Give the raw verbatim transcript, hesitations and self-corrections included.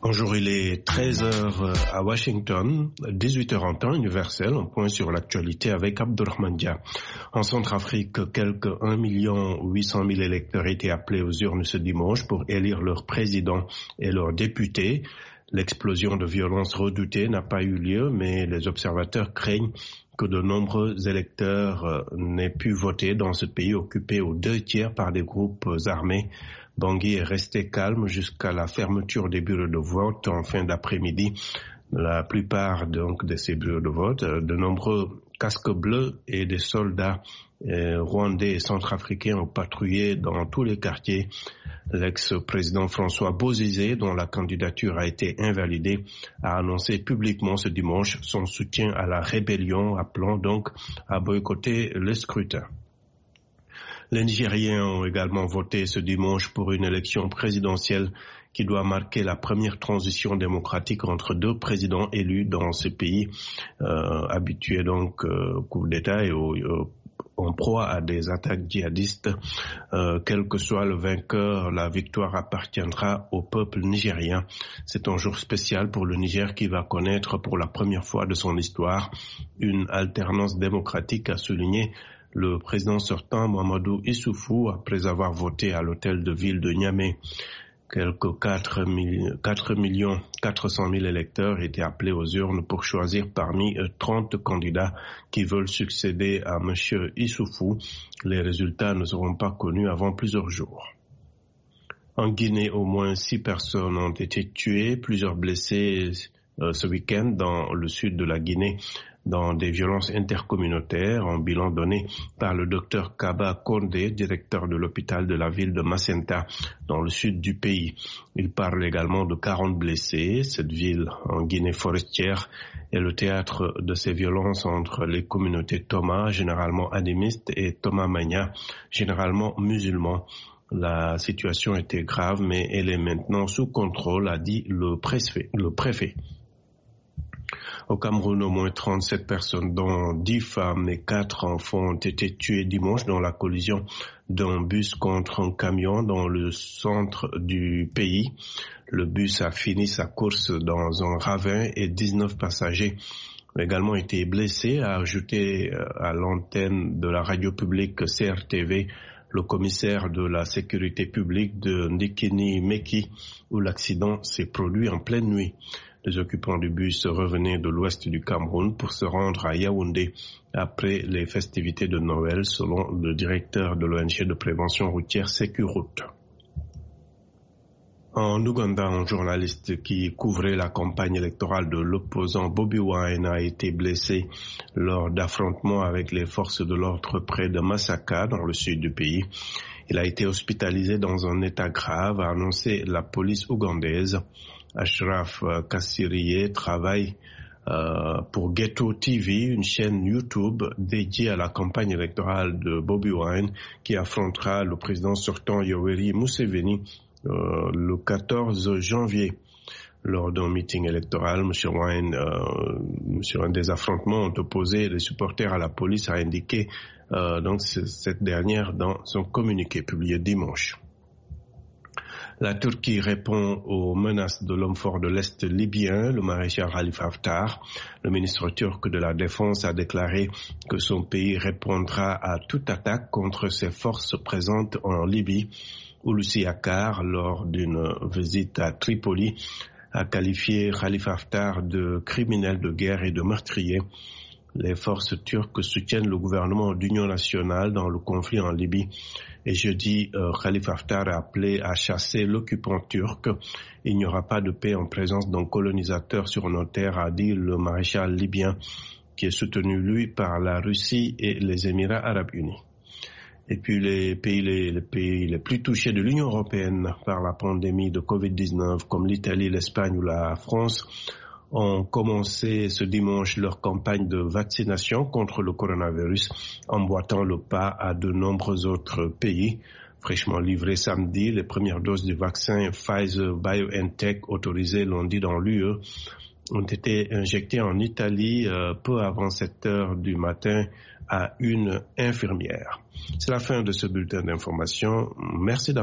Bonjour, il est treize heures à Washington, dix-huit heures en temps universel, un point sur l'actualité avec Abdourahmane Dia. En Centrafrique, quelques un million huit cent mille électeurs étaient appelés aux urnes ce dimanche pour élire leur président et leurs députés. L'explosion de violence redoutée n'a pas eu lieu, mais les observateurs craignent que de nombreux électeurs n'aient pu voter dans ce pays occupé aux deux tiers par des groupes armés. Bangui est resté calme jusqu'à la fermeture des bureaux de vote en fin d'après-midi. La plupart donc de ces bureaux de vote, de nombreux casques bleus et des soldats euh, rwandais et centrafricains ont patrouillé dans tous les quartiers. L'ex-président François Bozizé, dont la candidature a été invalidée, a annoncé publiquement ce dimanche son soutien à la rébellion, appelant donc à boycotter le scrutin. Les Nigériens ont également voté ce dimanche pour une élection présidentielle qui doit marquer la première transition démocratique entre deux présidents élus dans ce pays, euh, habitué donc euh, au coup d'État et au, au, en proie à des attaques djihadistes. Euh, quel que soit le vainqueur, la victoire appartiendra au peuple nigérien. C'est un jour spécial pour le Niger qui va connaître pour la première fois de son histoire une alternance démocratique, a souligné le président sortant Mamadou Issoufou après avoir voté à l'hôtel de ville de Niamey. Quelques quatre millions quatre cent mille électeurs étaient appelés aux urnes pour choisir parmi trente candidats qui veulent succéder à M. Issoufou. Les résultats ne seront pas connus avant plusieurs jours. En Guinée, au moins six personnes ont été tuées, plusieurs blessés euh, ce week-end dans le sud de la Guinée, dans des violences intercommunautaires, un bilan donné par le docteur Kaba Kondé, directeur de l'hôpital de la ville de Macenta, dans le sud du pays. Il parle également de quarante blessés. Cette ville en Guinée forestière est le théâtre de ces violences entre les communautés Toma, généralement animistes, et Toma Mania, généralement musulmans. La situation était grave, mais elle est maintenant sous contrôle, a dit le préfet. Le préfet. Au Cameroun, au moins trente-sept personnes, dont dix femmes et quatre enfants, ont été tuées dimanche dans la collision d'un bus contre un camion dans le centre du pays. Le bus a fini sa course dans un ravin et dix-neuf passagers ont également été blessés, a ajouté à l'antenne de la radio publique C R T V le commissaire de la sécurité publique de Ndikini Meki, où l'accident s'est produit en pleine nuit. Les occupants du bus revenaient de l'ouest du Cameroun pour se rendre à Yaoundé après les festivités de Noël, selon le directeur de l'O N G de prévention routière Sécuroute. En Ouganda, un journaliste qui couvrait la campagne électorale de l'opposant Bobi Wine a été blessé lors d'affrontements avec les forces de l'ordre près de Masaka, dans le sud du pays. Il a été hospitalisé dans un état grave, a annoncé la police ougandaise. Ashraf Kassiriye travaille euh, pour Ghetto T V, une chaîne YouTube dédiée à la campagne électorale de Bobi Wine qui affrontera le président sortant Yoweri Museveni euh, le quatorze janvier. Lors d'un meeting électoral, M. Wine, euh, sur un des affrontements, ont opposé les supporters à la police, a indiqué euh, donc cette dernière dans son communiqué publié dimanche. La Turquie répond aux menaces de l'homme fort de l'Est libyen, le maréchal Khalifa Haftar. Le ministre turc de la Défense a déclaré que son pays répondra à toute attaque contre ses forces présentes en Libye. Hulusi Akar, lors d'une visite à Tripoli, a qualifié Khalifa Haftar de criminel de guerre et de meurtrier. Les forces turques soutiennent le gouvernement d'union nationale dans le conflit en Libye. Et jeudi, euh, Khalifa Haftar a appelé à chasser l'occupant turc. Il n'y aura pas de paix en présence d'un colonisateur sur nos terres, a dit le maréchal libyen, qui est soutenu, lui, par la Russie et les Émirats arabes unis. Et puis les pays les, les pays les plus touchés de l'Union européenne par la pandémie de covid dix-neuf, comme l'Italie, l'Espagne ou la France, ont commencé ce dimanche leur campagne de vaccination contre le coronavirus, emboîtant le pas à de nombreux autres pays. Fraîchement livrées samedi, les premières doses du vaccin Pfizer-BioNTech autorisées lundi dans l'U E ont été injectées en Italie euh, peu avant sept heures du matin à une infirmière. C'est la fin de ce bulletin d'information. Merci d'avoir